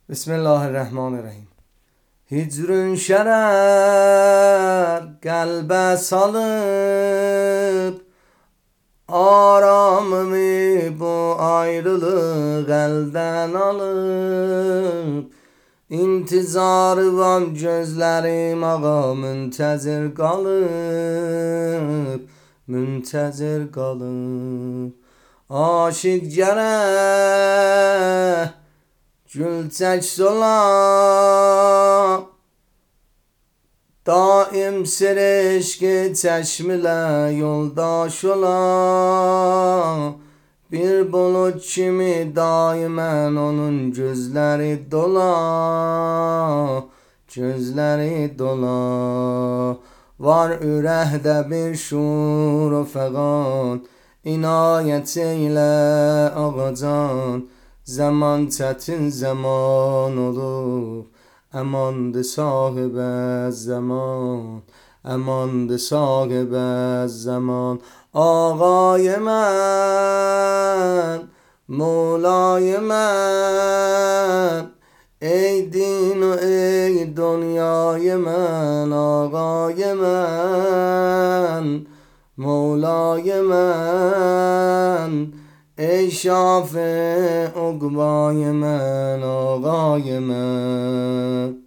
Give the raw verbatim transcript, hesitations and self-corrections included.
بسم الله الرحمن الرحیم. Hicrün şerer kalbe salıp, aramımı bu ayrılık elden alıp, İntizarı var gözlerim ağa müntezir kalıp, müntezir kalıp. Aşık gerek gül çək sola, daim sirişki çeşmile yoldaş ola. Bir bulut kimi daimen onun gözleri dola, gözleri dola. Var ürəkdə bir şuur o fəqan, inayət eylə ağacan. Zaman çətin zaman olub, əmandır sahibə zaman, əmandır sahibə zaman. Ağay mən, Mevlay mən, ey din و ey dünyای من. آقای من، مولای من، ای شافع عقبای من. آقای من